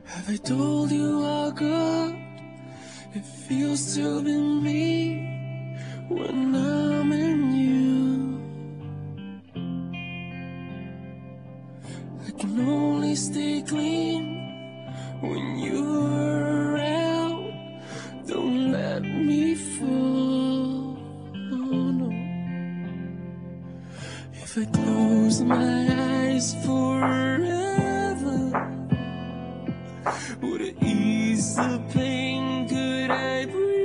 Have I told you how good it feels to be me when I'm in you? I can only stay clean when you're around. Don't let me fall, oh no. If I close my eyes forever, would it ease the pain? Could I breathe?